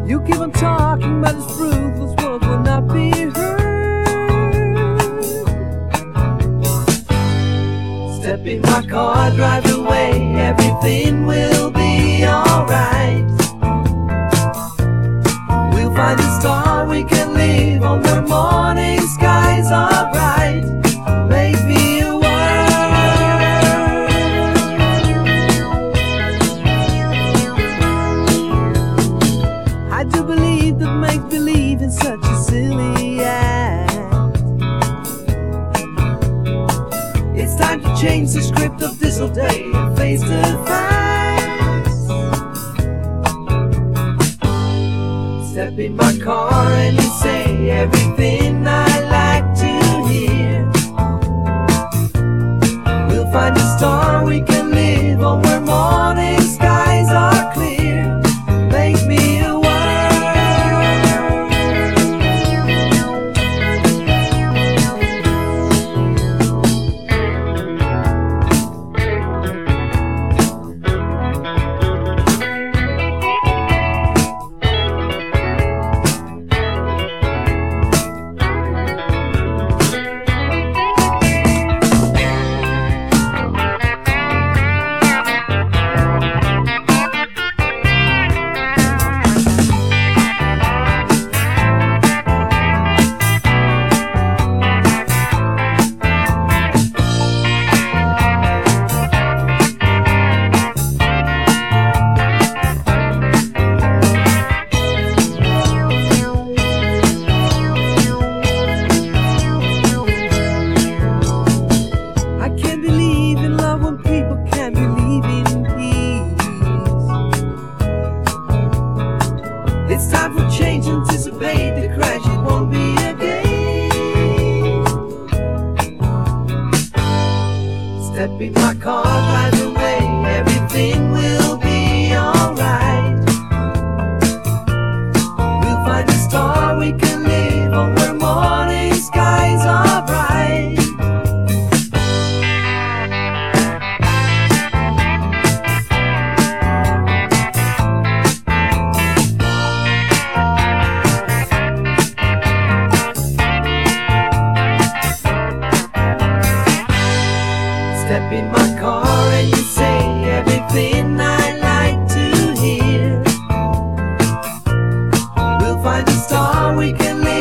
You keep on talking, but it's ruthless words will not be heard. Step in my car, drive away, everything will be alright. We'll find a star we can live on where morning skies are bright. Make me a world. I do believe that makes believe in such a silly act. It's time to change the script of this whole day and face the facts. Step in my car and you say everything I like to hear. We'll find a star we can live on where morning skies are clear. Make me a world. It's time for change, anticipate the crash, it won't be again. Step in my car, drive away, everything will be alright. We'll find a star we can live on where morning skies are bright. Step in my car and you say everything I like to hear. We'll find a star we can live